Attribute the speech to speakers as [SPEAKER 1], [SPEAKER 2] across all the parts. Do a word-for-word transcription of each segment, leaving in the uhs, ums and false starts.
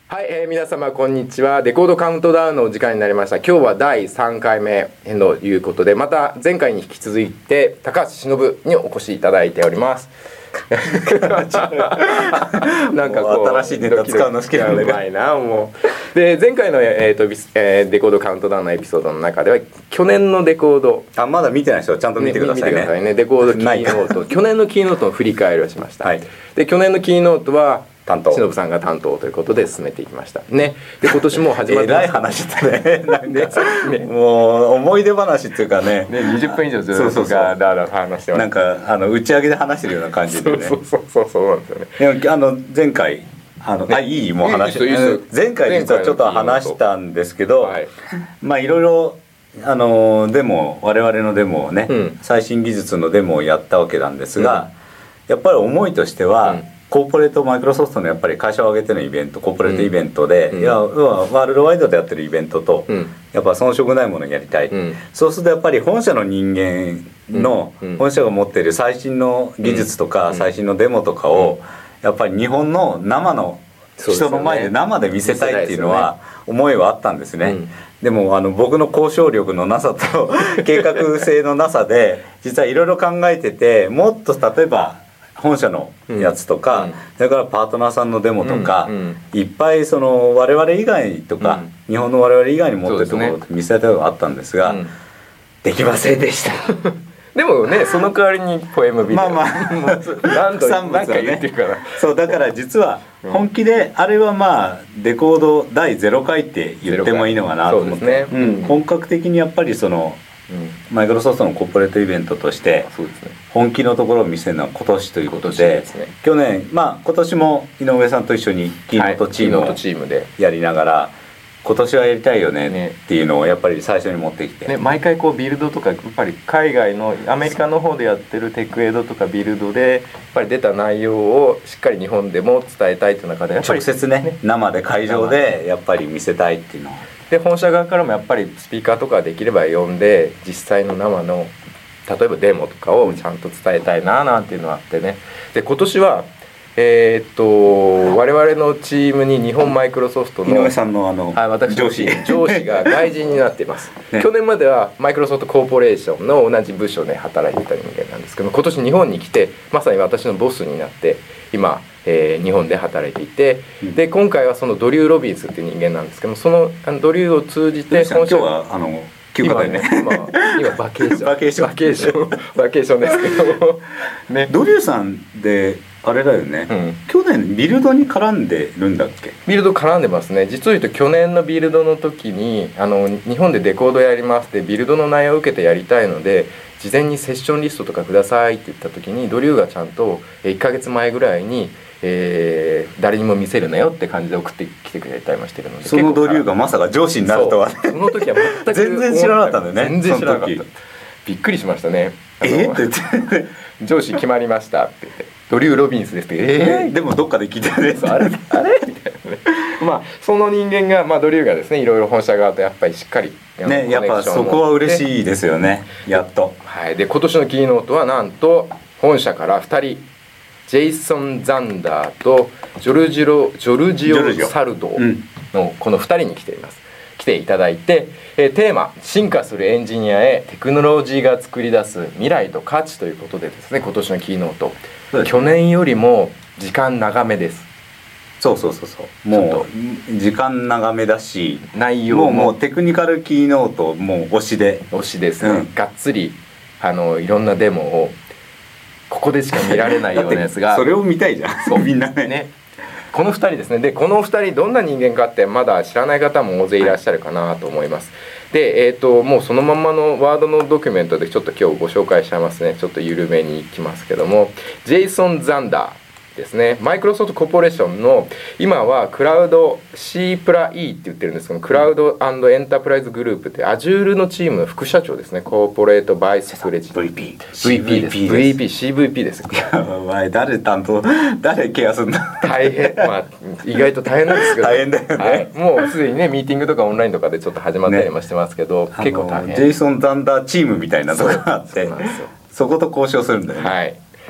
[SPEAKER 1] はい、えー、皆様こんにちは。レコードカウントダウンのお時間になりました。今日はだいさんかいめということで、また前回に引き続いて高橋忍にお越しいただいております。
[SPEAKER 2] なんかこう新しいネタ使うの好きなんだけど、うまいなも
[SPEAKER 1] う。で前回の、えーとえー、レコードカウントダウンのエピソードの中では去年のレコード、
[SPEAKER 2] あまだ見てない人はちゃんと見てくださいね。
[SPEAKER 1] ね見てくださいね。レコードキーノート、去年のキーノートの振り返りをしました。はい、で去年のキーノートは担当忍さんが担当ということで進めていきましたね。で今年も始まって
[SPEAKER 2] えらい話だね。なんかねもう思い出話っていうかね、
[SPEAKER 1] ねにじゅっぷん以上ずっとガーダーダー話してます。
[SPEAKER 2] なんかあの打ち上げで話してるような感じでね。
[SPEAKER 1] そうそうそうそうなんですよね。
[SPEAKER 2] でもあの前回あの、ね、あいいもう話して前回実はちょっと話したんですけど、はい、まあいろいろあのデモ我々のデモをね、うん、最新技術のデモをやったわけなんですが、うん、やっぱり思いとしては、うん、コーポレートマイクロソフトのやっぱり会社を挙げてのイベント、コーポレートイベントで、うん、いやワールドワイドでやってるイベントと、うん、やっぱ遜色ないものをやりたい、うん、そうするとやっぱり本社の人間の、うん、本社が持っている最新の技術とか、うん、最新のデモとかを、うん、やっぱり日本の生の人の前で生で見せたいっていうのは思いはあったんですね、うん、でもあの僕の交渉力のなさと計画性のなさで実はいろいろ考えてて、もっと例えば本社のやつとか、うん、それからパートナーさんのデモとか、うんうん、いっぱいその我々以外とか、うん、日本の我々以外に持ってるところを見せたいのがあったんですが、うん、できませんでした。
[SPEAKER 1] でもね、その代わりにポエムビデオ
[SPEAKER 2] まあまあ
[SPEAKER 1] 何度何回言ってるから、
[SPEAKER 2] そうだから実は本気で、うん、あれはまあレコードだいゼロかいって言ってもいいのかなと思って、ね、うん、本格的にやっぱりそのマイクロソフトのコーポレートイベントとして本気のところを見せるのは今年ということで、ね、去年まあ今年も井上さんと一緒にキーノートチームをやりながら、今年はやりたいよねっていうのをやっぱり最初に持ってきて、
[SPEAKER 1] ね、毎回こうビルドとかやっぱり海外のアメリカの方でやってるテックエイドとかビルドでやっぱり出た内容をしっかり日本でも伝えたいという中でやっぱり
[SPEAKER 2] 直接ね生で会場でやっぱり見せたいっていうのを
[SPEAKER 1] で、本社側からもやっぱりスピーカーとかできれば呼んで実際の生の例えばデモとかをちゃんと伝えたいななんていうのがあってね。で今年はえー、っと我々のチームに日本マイクロソフトの
[SPEAKER 2] 井上さんのあの
[SPEAKER 1] あ私上司上司が外人になっています、ね、去年まではマイクロソフトコーポレーションの同じ部署で働いてた人間なんですけど、今年日本に来てまさに私のボスになって今、えー、日本で働いていて、うん、で今回はそのドリュー・ロビンスっていう人間なんですけども、そのあのドリューを通じて
[SPEAKER 2] 今日はあの休暇だよね。
[SPEAKER 1] 今、今バケーション
[SPEAKER 2] バケーション
[SPEAKER 1] バケーションバケーションですけど
[SPEAKER 2] ね、ドリューさんであれだよね、うん、去年ビルドに絡んでるんだっけ？
[SPEAKER 1] ビルド絡んでますね。実を言うと去年のビルドの時にあの日本でレコードやりますってビルドの内容を受けてやりたいので事前にセッションリストとかくださいって言った時にドリューがちゃんといっかげつまえぐらいにえー、誰にも見せるなよって感じで送ってきてくれたりもしてるので、
[SPEAKER 2] そのドリューがまさか上司になるとはね。
[SPEAKER 1] そ, その時は全く
[SPEAKER 2] 全然知らなかったんだよね。
[SPEAKER 1] 全然知らなかった。びっくりしましたね。
[SPEAKER 2] えー、って言って
[SPEAKER 1] 上司決まりましたって言ってドリュー・ロビンスですって、え
[SPEAKER 2] ー、でもどっかで聞いてるね。
[SPEAKER 1] あれあれみたいなね。まあその人間が、まあ、ドリューがですねいろいろ本社側とやっぱりしっかり
[SPEAKER 2] ね、やっぱそこは嬉しいですよね。やっと、
[SPEAKER 1] はい、で今年のキーノートはなんと本社からふたりジェイソン・ザンダーとジョルジロジョルジオ・サルドーのこのふたりに来ています。来ていただいて、えー、テーマ進化するエンジニアへテクノロジーが作り出す未来と価値ということでですね、今年のキーノート、ね、去年よりも時間長めです。
[SPEAKER 2] そうそうそうそう、もう時間長めだし
[SPEAKER 1] 内容も
[SPEAKER 2] もうテクニカルキーノートもう推しで
[SPEAKER 1] 推しですね、うん、がっつりあのいろんなデモをここでしか見られないようなやつが
[SPEAKER 2] それを見たいじゃん。そうみんな ね,
[SPEAKER 1] ねこのふたりですね。でこのふたりどんな人間かってまだ知らない方も大勢いらっしゃるかなと思います。で、えー、ともうそのまんまのワードのドキュメントでちょっと今日ご紹介しちゃいますね。ちょっと緩めにいきますけども、ジェイソン・ザンダーですね、マイクロソフトコーポレーションの今はクラウド C プラ E って言ってるんですけど、クラウド&エンタープライズグループって Azure のチームの副社長ですね。コーポレートバイスプレジ
[SPEAKER 2] ブイピー
[SPEAKER 1] ブイピー です ブイピー シーブイピー です。
[SPEAKER 2] お前誰担当誰ケアすんだ。
[SPEAKER 1] 大変、まあ意外と大変なんですけど
[SPEAKER 2] 大変だよね、
[SPEAKER 1] はい、もうすでにねミーティングとかオンラインとかでちょっと始まったりもしてますけど、ね、結構大変。
[SPEAKER 2] ジェイソン・ザンダーチームみたいなとこがあって そ, そこと交渉するんだよね。
[SPEAKER 1] はい。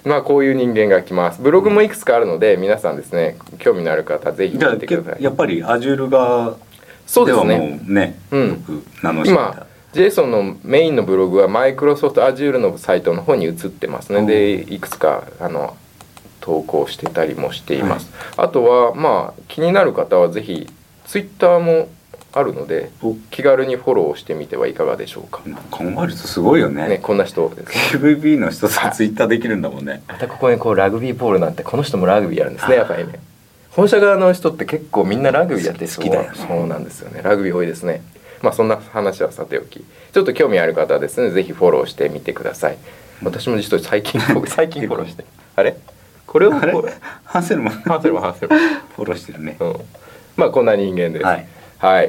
[SPEAKER 1] まあこういう人間が来ます。ブログもいくつかあるので、皆さんですね、興味のある方ぜひ見てください。
[SPEAKER 2] やっぱり Azure が
[SPEAKER 1] そうですね。
[SPEAKER 2] もうね、うん、よく名の知れた。今
[SPEAKER 1] JSON のメインのブログはマイクロソフト Azure のサイトの方に移ってますね。でいくつかあの投稿してたりもしています。はい、あとはまあ気になる方はぜひ Twitter もあるので気軽にフォローしてみてはいかがでしょうか。
[SPEAKER 2] 考えるとすごいよね。
[SPEAKER 1] ね、こんな人です、ね。
[SPEAKER 2] キューブイビー の人さツイッターできるんだもんね。
[SPEAKER 1] またここにこうラグビーボールなんて、この人もラグビーやるんですね、やっぱりね。本社側の人って結構みんなラグビーやって好きだよね。そうなんですよね。ラグビー多いですね。まあそんな話はさておき、ちょっと興味ある方はですね、ぜひフォローしてみてください。私も実は最近最近フォローして、あれ？これをフォロー、
[SPEAKER 2] ハンセルマン、
[SPEAKER 1] ハンセルマン、ハンセルマン
[SPEAKER 2] フォローしてるね。
[SPEAKER 1] うん、まあこんな人間です。
[SPEAKER 2] はい。
[SPEAKER 1] はい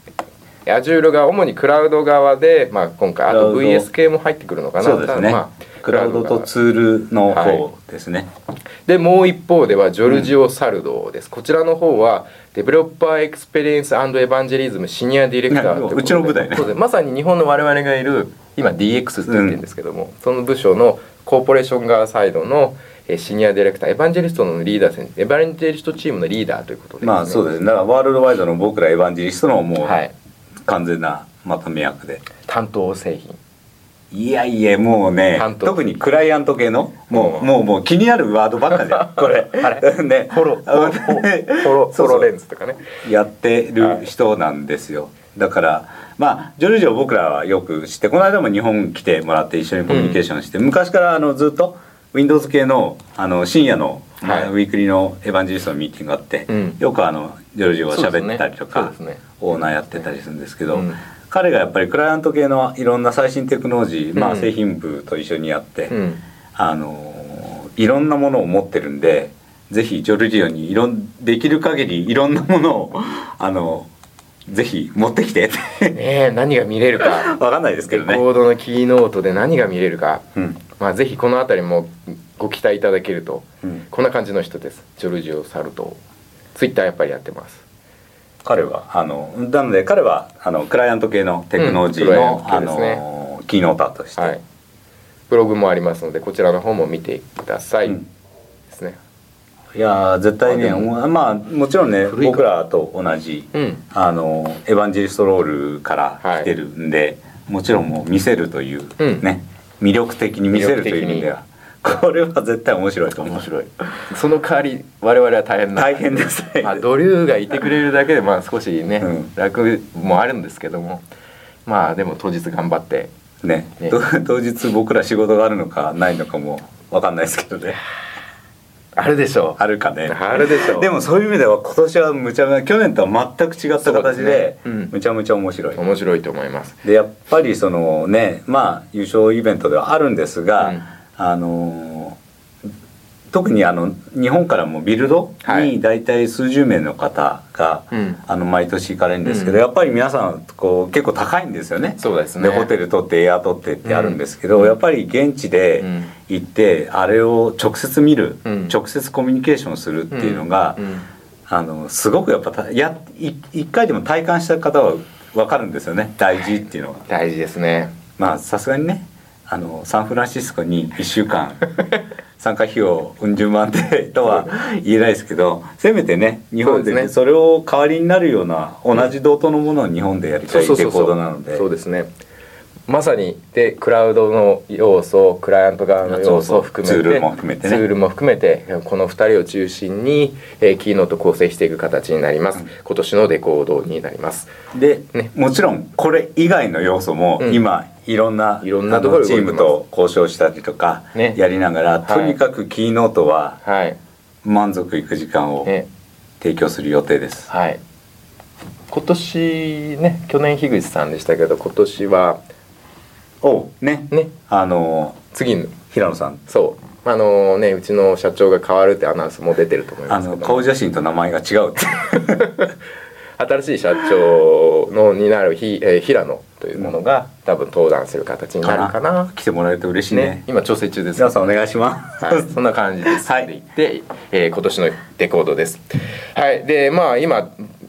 [SPEAKER 1] 。Azure が主にクラウド側で、まあ、今回あと ブイエス 系も入ってくるのかな。
[SPEAKER 2] そうですね、まあ、クラウドとツールの方ですね、
[SPEAKER 1] はい、でもう一方ではジョルジオ・サルドです、うん、こちらの方はデベロッパーエクスペリエンス&エヴァンジェリズムシニアディレクターということで、
[SPEAKER 2] うちの部隊ね、
[SPEAKER 1] まさに日本の我々がいる今 ディーエックス って言ってるんですけども、うん、その部署のコーポレーション側サイドのシニアディレクター、エヴァンジェリストのリーダー、エヴァンジェリストチームのリーダーということで、ね、
[SPEAKER 2] まあそうですね。だからワールドワイドの僕らエヴァンジェリストのもう完全なまとめ役で、
[SPEAKER 1] 担当製品、
[SPEAKER 2] いやいやもうね、特にクライアント系のもう、うん、もうもう気になるワードばっかじゃんこれ
[SPEAKER 1] あれね、フォロフォロフォロフォロレンズとかね
[SPEAKER 2] やってる人なんですよ。だからまあジョルジオ僕らはよく知って、この間も日本来てもらって一緒にコミュニケーションして、うん、昔からあのずっと Windows 系のあの深夜の、まあ、ウィークリーのエヴァンジェリストのミーティングがあって、うん、よくあのジョルジオが喋ったりとか、ねね、オーナーやってたりするんですけど、うん、彼がやっぱりクライアント系のいろんな最新テクノロジー、うん、まあ、製品部と一緒にやって、うん、あのいろんなものを持ってるんで、ぜひジョルジオにいろんできる限りいろんなものをあのぜひ持ってきて
[SPEAKER 1] ねえ、何が見れるか
[SPEAKER 2] わかんないですけどね。
[SPEAKER 1] レコードのキーノートで何が見れるか、うん、まあ、ぜひこのあたりもご期待いただけると、うん、こんな感じの人です。ジョルジオ・サルト、ツイッターやっぱりやってます。
[SPEAKER 2] 彼はあのなので彼はあのクライアント系のテクノロジーの、うん、あのキーノーターとして、はい、
[SPEAKER 1] ブログもありますのでこちらの方も見てください、うん、ですね。
[SPEAKER 2] いや絶対ね、まあもちろんね僕らと同じ、うん、あのエヴァンジェリストロールから来てるんで、はい、もちろんもう見せるというね、うん、魅力的に見せるという意味ではこれは絶対面白いと思う。
[SPEAKER 1] 面白い。その代わり我々は大変な
[SPEAKER 2] 大変ですね。
[SPEAKER 1] まあドリューがいてくれるだけでまあ少しね、うん、楽もあるんですけども、まあでも当日頑張って
[SPEAKER 2] ね、ね当日僕ら仕事があるのかないのかも分かんないですけどね。
[SPEAKER 1] あるでしょう。
[SPEAKER 2] あるかね。
[SPEAKER 1] あるでしょう。
[SPEAKER 2] でもそういう意味では今年はむちゃむちゃ去年とは全く違った形で、ね、うん、むちゃむちゃ面白い。
[SPEAKER 1] 面白いと思います。
[SPEAKER 2] でやっぱりそのね、まあ優勝イベントではあるんですが、うん、あの特にあの日本からもビルドに大体数十名の方が、はい、あの毎年行かれるんですけど、うん、やっぱり皆さんこう結構高いんですよね。
[SPEAKER 1] そうですね。
[SPEAKER 2] でホテル取ってエア取ってってあるんですけど、うん、やっぱり現地で行ってあれを直接見る、うん、直接コミュニケーションするっていうのが、うんうん、あのすごくやっぱや一回でも体感した方は分かるんですよね。大事っていうのは。
[SPEAKER 1] 大事ですね。
[SPEAKER 2] まあさすがにね、あのサンフランシスコにいっしゅうかん参加費用うん十万でとは言えないですけど、せめてね日本で、ね、それを代わりになるような同じ同等のものを日本でやりたいレコードなので、
[SPEAKER 1] そうですね。まさにでクラウドの要素、クライアント側の要素を含めて、
[SPEAKER 2] ツールも含めてね、
[SPEAKER 1] ツールも含めてこのふたりを中心に、えー、キーノート構成していく形になります、うん、今年のレコードになります。
[SPEAKER 2] で、ね、もちろんこれ以外の要素も今、うん、いろんない
[SPEAKER 1] ろんなところ
[SPEAKER 2] チームと交渉したりとかやりながら、ね、とにかくキーノートは満足いく時間を提供する予定です、
[SPEAKER 1] はい、今年ね、去年樋口さんでしたけど今年は
[SPEAKER 2] おねねあの
[SPEAKER 1] 次の
[SPEAKER 2] 平野さん、
[SPEAKER 1] そうあのねうちの社長が変わるってアナウンスも出てると思いますけど、
[SPEAKER 2] あの顔写真と名前が違うって
[SPEAKER 1] 新しい社長のになるひ、えー、平野というものが、うん、多分登壇する形になるかな。
[SPEAKER 2] 来てもらえると嬉しいね。
[SPEAKER 1] ね、今調整中です、
[SPEAKER 2] 皆さんお願いします、
[SPEAKER 1] はい、そんな感じです、はい、でいって、えー、今年のレコードです。はい。でまあ今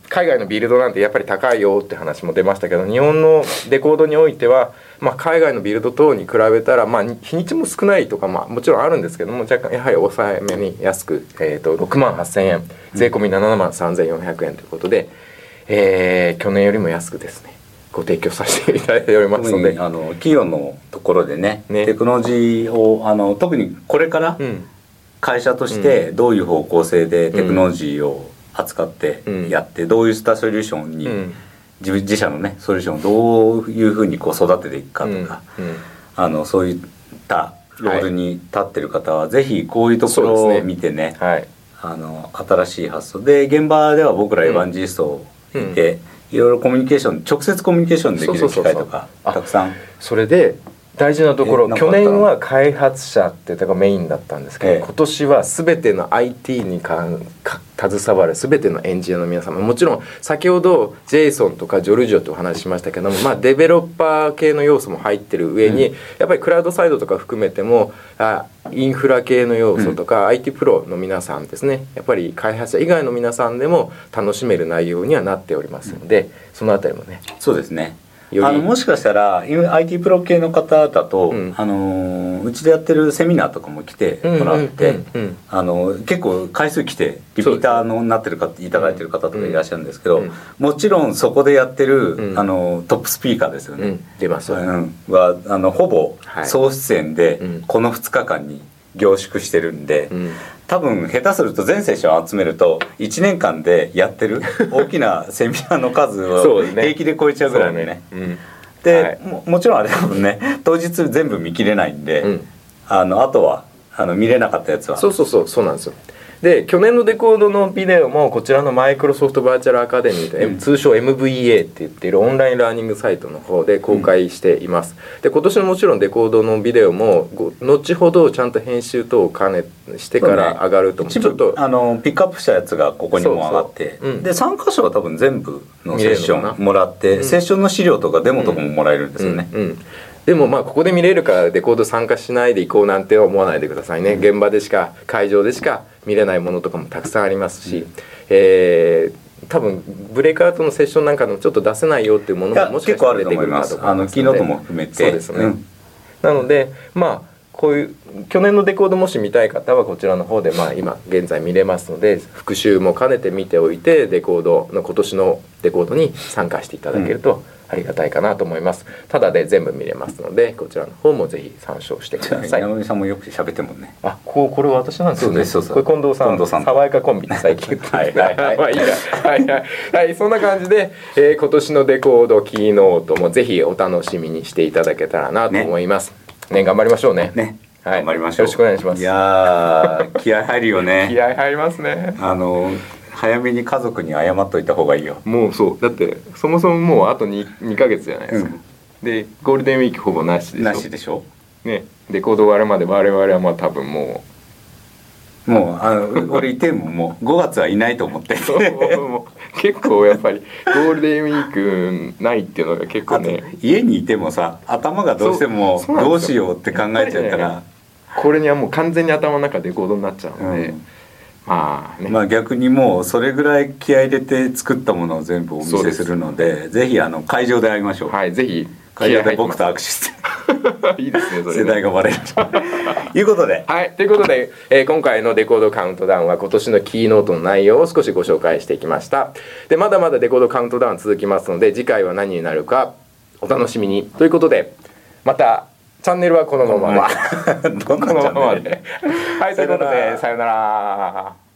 [SPEAKER 1] 海外のビルドなんてやっぱり高いよって話も出ましたけど、日本のレコードにおいては、まあ、海外のビルド等に比べたら、まあ、日にちも少ないとか、まあ、もちろんあるんですけども、若干やはり抑えめに安く、えー、とろくまんはっせんえん、税込みななまんさんぜんよんひゃくえんということで、えー、去年よりも安くですねご提供させていただいておりますので、
[SPEAKER 2] あの企業のところで ね, ねテクノロジーをあの特にこれから会社としてどういう方向性でテクノロジーを扱ってやって、どういうスターソリューションに、うん、自, 自社のねソリューションをどういうふうにこう育てていくかとか、うんうん、あのそういったロールに立ってる方は、はい、ぜひこういうところを見て ね, ね、はい、あの新しい発想で、現場では僕らエヴァンジリストいて、うんいろいろコミュニケーション、直接コミュニケーションできる機会とかたくさん。
[SPEAKER 1] それで大事なところ、去年は開発者っていうのがメインだったんですけど、ええ、今年は全ての アイティー にかか携わる全てのエンジニアの皆様、もちろん先ほど ジェイソン とかジョルジオとお話ししましたけども、まあ、デベロッパー系の要素も入ってる上に、うん、やっぱりクラウドサイドとか含めてもあインフラ系の要素とか、うん、アイティー プロの皆さんですね、やっぱり開発者以外の皆さんでも楽しめる内容にはなっておりますので、うん、そのあたりもね。
[SPEAKER 2] そうですね。あのもしかしたら アイティー プロ系の方だと、うん、あのうちでやってるセミナーとかも来てもらって結構回数来てリピーターのなってる方いただいてる方とかいらっしゃるんですけど、うん、もちろんそこでやってる、うん、あのトップスピーカーですよね、うん、
[SPEAKER 1] 出ます、うん、
[SPEAKER 2] はあのほぼ総出演でこのふつかかんに凝縮してるんで、うん、多分下手すると全セッション集めるといちねんかんでやってる大きなセミナーの数を平気で超えちゃうぐらいの ね, ね、うん、で、はい、も, もちろんあれ多分ね当日全部見切れないんで、うん、あのあとはあの見れなかったやつは
[SPEAKER 1] そうそうそうそうなんですよ。で去年のレコードのビデオもこちらのマイクロソフトバーチャルアカデミーで、うん、通称 エムブイエー って言っているオンラインラーニングサイトの方で公開しています、うん、で今年のもちろんレコードのビデオも後ほどちゃんと編集等を兼ねしてから上がると思う、ね、ちょっと
[SPEAKER 2] あのピックアップしたやつがここにも上がってそうそう、うん、でさん箇所は多分全部のセッションもらって、うん、セッションの資料とかデモとかももらえるんですよね、
[SPEAKER 1] うんうんうん、でもまあここで見れるからレコード参加しないでいこうなんて思わないでくださいね。現場でしか会場でしか見れないものとかもたくさんありますし、うんえー、多分ブレイクアウトのセッションなんかでもちょっと出せないよっていうものももしかしたら出てくるかと思いますので、
[SPEAKER 2] あのキーノートも含めて
[SPEAKER 1] そうですね、うん、なのでまあこういう去年のレコードもし見たい方はこちらの方でまあ今現在見れますので、復習も兼ねて見ておいてレコードの今年のレコードに参加していただけると、うんありがたいかなと思います。ただで全部見れますのでこちらの方もぜひ参照してください。
[SPEAKER 2] 山上さんもよく喋ってもんね。
[SPEAKER 1] あ、こうこれ私なんですよね。
[SPEAKER 2] そうですそうです。
[SPEAKER 1] これ近藤さん。近藤さん。爽やかコンビって最近言ってはいはいはい。まあいいや。はいはいはい。そんな感じで、えー、今年のレコードキーノートもぜひお楽しみにしていただけたらなと思います。ね、ね頑張りましょうね。
[SPEAKER 2] ね。
[SPEAKER 1] はい、
[SPEAKER 2] 頑張りましょう。
[SPEAKER 1] よろしくお願いします。
[SPEAKER 2] いやー気合入るよね。
[SPEAKER 1] 気合入りますね。
[SPEAKER 2] あの。早めに家族に謝っといた方がいいよ。
[SPEAKER 1] もうそうだってそもそももうあと 2, 2ヶ月じゃないですか、うん、でゴールデンウィークほぼなしでしょ
[SPEAKER 2] なしでしょ、
[SPEAKER 1] ね、レコード終わるまで我々はまあ多分も
[SPEAKER 2] うもうあの俺いてももうごがつはいないと思って
[SPEAKER 1] もう結構やっぱりゴールデンウィークないっていうのが結構ね
[SPEAKER 2] 家にいてもさ頭がどうしてもどうしようって考えちゃうから、ね、
[SPEAKER 1] これにはもう完全に頭の中でレコードになっちゃうので、うん
[SPEAKER 2] まあね、まあ逆にもうそれぐらい気合い入れて作ったものを全部お見せするので、ぜひあの会場で会いましょう。
[SPEAKER 1] はい、ぜひ
[SPEAKER 2] 会場で僕と握手して
[SPEAKER 1] いいですね、それね
[SPEAKER 2] 世代がバレるということで、
[SPEAKER 1] はい、ということで、えー、今回のレコードカウントダウンは今年のキーノートの内容を少しご紹介していきました。でまだまだレコードカウントダウン続きますので、次回は何になるかお楽しみにということで、またチャンネルはこのままで
[SPEAKER 2] どんなチャンネル
[SPEAKER 1] はい、ということでさよなら。